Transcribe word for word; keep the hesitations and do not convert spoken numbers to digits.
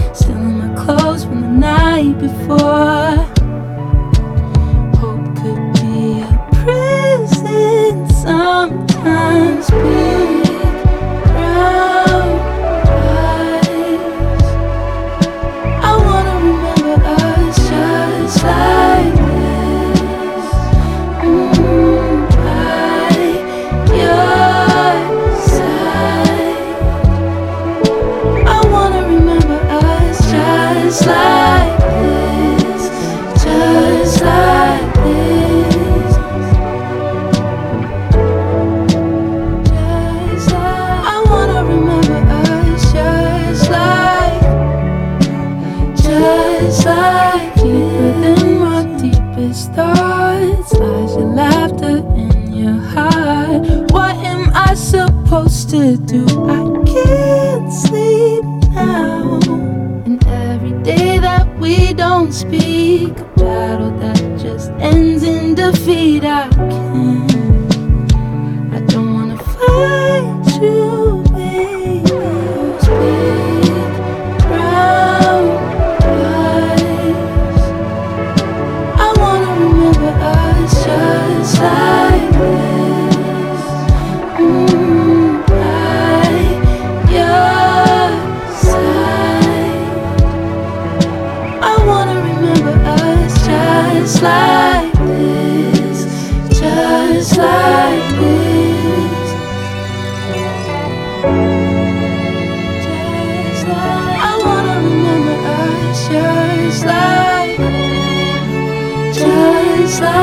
still in my clothes from the night before. Hope could be a prison sometimes. Big brown eyes. I wanna remember us just like this. Mm, by your side. I wanna remember us just like this, just like this. Just like, I wanna remember us just like, just like deeper than my deepest thoughts lies your laughter in your heart. What am I supposed to do? I can't sleep now. And every day that we don't speak, a battle that just ends in defeat. I can't, I don't wanna fight you, baby. Big brown eyes. I wanna remember us just like this. Mm, by your side. I wanna remember us just like this, just like this. Just like, I wanna remember us just like, just like.